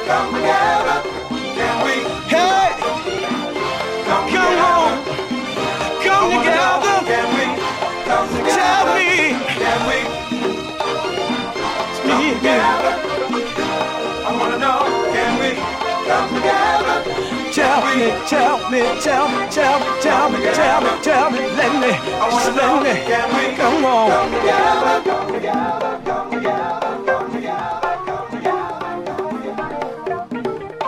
come together? Can we? Hey, Come come on, come together. Can we? Come together. Tell me, Can we? me, Come together. I wanna know. Can we? Come together. tell me, let me, I wanna just know. let me, Can we? come on. Come together. Come together. Come together. Come together. Come together. Come together.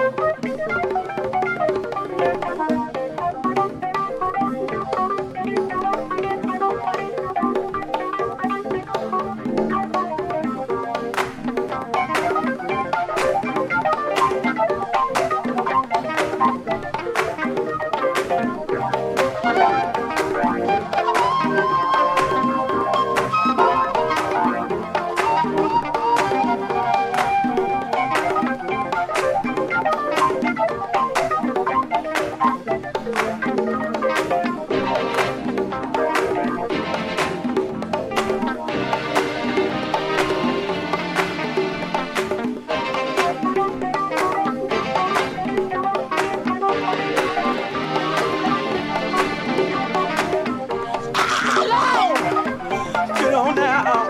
Get on now.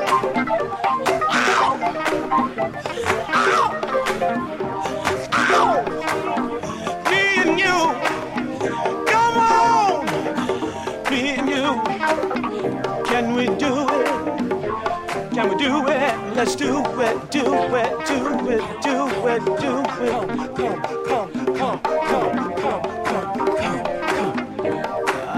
Me and you, come on. Me and you, can we do it? Can we do it? Let's do it, do it, do it, do it, do it. Come, come, come, come, come, come.